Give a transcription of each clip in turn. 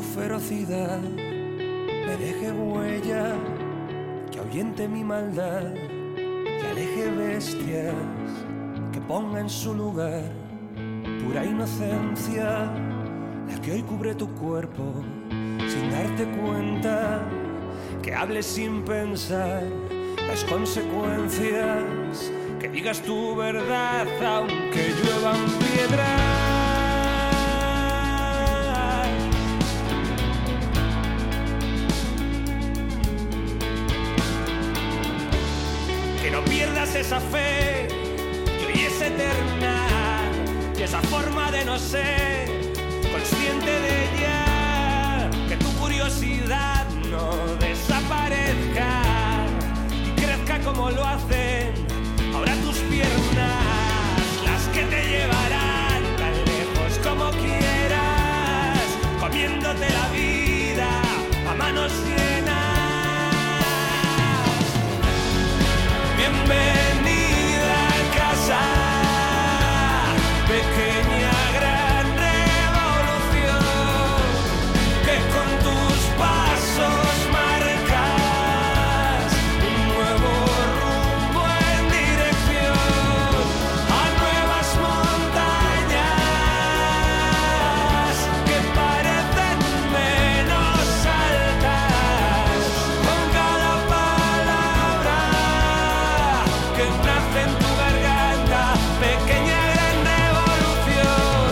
ferocidad me deje huella, que ahuyente mi maldad, que aleje bestias, que ponga en su lugar pura inocencia, la que hoy cubre tu cuerpo sin darte cuenta, que hables sin pensar las consecuencias, que digas tu verdad aunque lluevan piedras. Que no pierdas esa fe que hoy es eterna, y esa forma de no ser consciente de ella, que tu curiosidad no desaparezca y crezca como lo hacen ahora tus piernas, las que te llevarán tan lejos como quieras, comiéndote la vida a manos llenas. Bienvenida a casa, pequeña gran revolución, que con tus pasos marcas un nuevo rumbo en dirección a nuevas montañas que parecen menos altas con cada palabra que nace en tu garganta, pequeña gran revolución.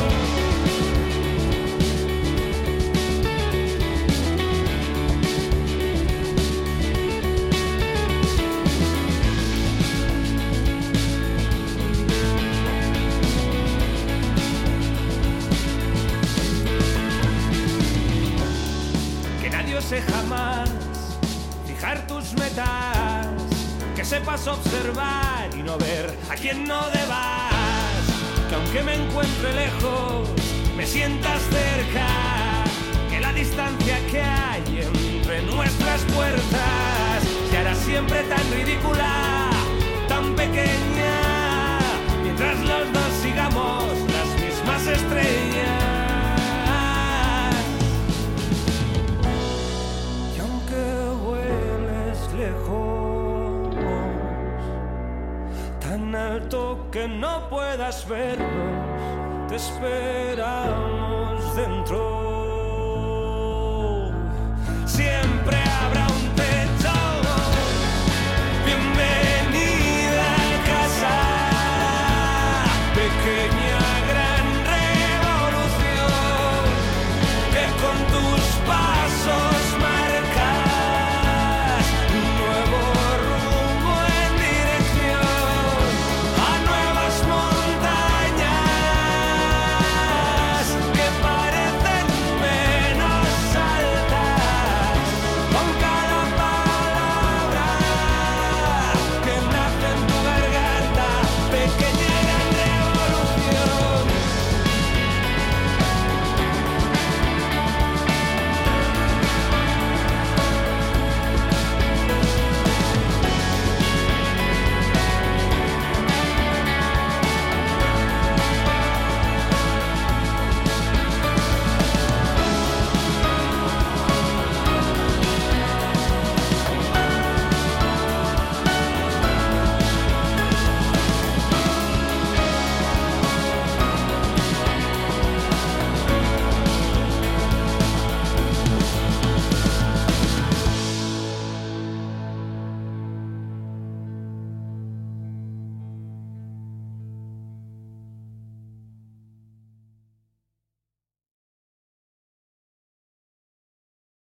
Que nadie ose jamás fijar tus metas, que sepas observar y no ver a quien no debas, que aunque me encuentre lejos, me sientas cerca, que la distancia que hay entre nuestras puertas se hará siempre tan ridícula, tan pequeña, mientras los dos sigamos las mismas estrellas. Y aunque vueles lejos, tan alto que no puedas vernos, te esperamos dentro